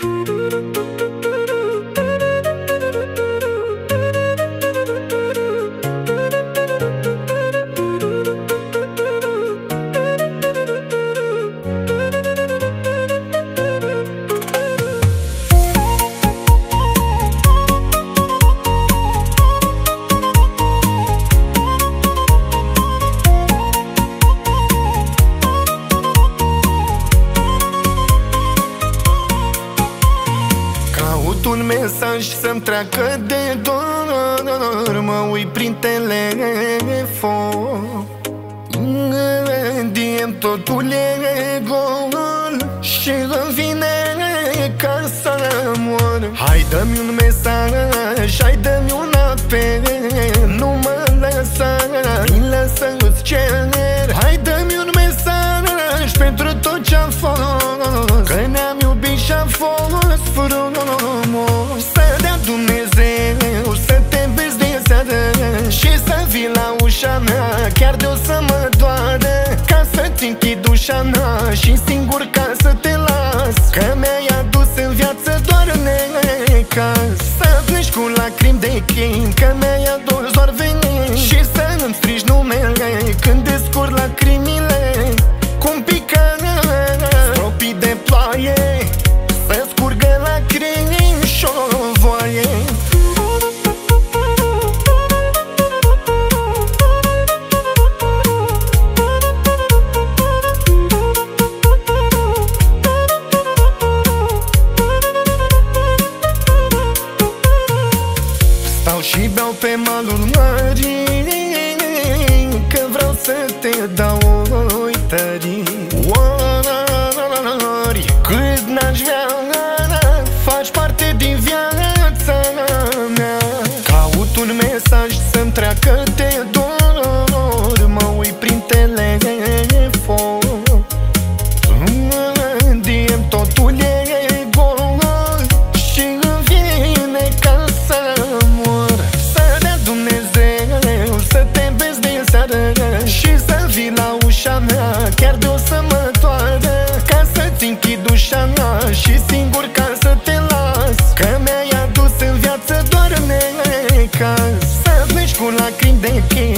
Un mesaj să-mi treacă de dor, mă uit prin telefon. Diem totul e gol și îmi vine ca să mor. Hai dă-mi un mesaj, hai dă-mi un apel, nu mă lăsa, mi lăsă-ți cer. Hai dă-mi un mesaj pentru tot ce-am fost, că ne-am iubit și-a fost frumos. Să dea Dumnezeu să te vezi de seară și să vii la ușa mea, chiar de-o să mă doară, ca să-ți închid ușa mea și singur ca să te las, că mi-ai adus în viață doar necaz. Să pleci cu lacrimi de chin, că mi-ai adus doar venin, și să nu-mi strigi numele când descurg lacrimile. Cum pică stropii de ploaie, să scurgă lacrimi și-o voie. Stau și beau pe malul mării, că vreau să te dau uitării. Ori cât n-aș vrea, faci parte din viața mea. Caut un mesaj să-mi treacă de dor, mă uit prin telefon. Diem totul e gol și îmi vine ca să mor. Să dea Dumnezeu să te vezi de seară și să vii la ușa mea, chiar de-o să mă doară, ca să-ți închid ușa mea și singur ca să te las, că mi-ai adus în viață doar necaz. Să pleci cu lacrimi de chin,